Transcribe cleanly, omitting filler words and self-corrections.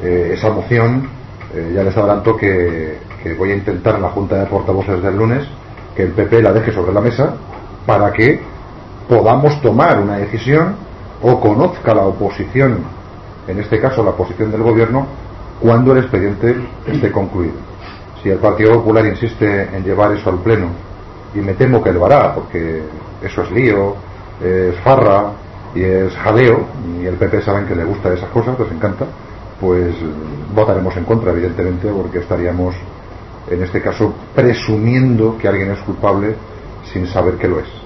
esa moción, ya les adelanto que voy a intentar en la Junta de Portavoces del lunes que el PP la deje sobre la mesa para que podamos tomar una decisión o conozca la oposición, en este caso la posición del gobierno, cuando el expediente esté concluido. Si el Partido Popular insiste en llevar eso al pleno, y me temo que lo hará porque eso es lío, es farra y es jaleo, y el PP saben que le gusta esas cosas, les encanta, pues votaremos en contra, evidentemente, porque estaríamos en este caso presumiendo que alguien es culpable sin saber que lo es.